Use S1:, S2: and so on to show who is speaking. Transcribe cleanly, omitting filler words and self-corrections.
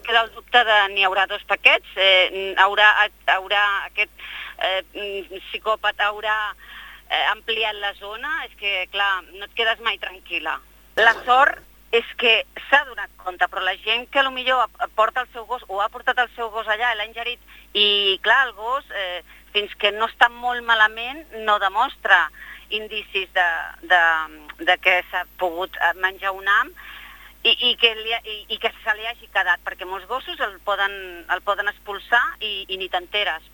S1: queda el dubte de n'hi haurà 2 paquets, haurà aquest psicòpata haurà ampliat la zona, és que, clar, no et quedes mai tranquil·la. La sort és que s'ha donat compte, però la gent que potser porta el seu gos o ha portat el seu gos allà i l'ha ingerit, i clar, el gos, fins que no està molt malament, no demostra indicis de que s'ha pogut menjar un ham i que se li hagi quedat, perquè molts gossos el poden expulsar i ni t'enteres.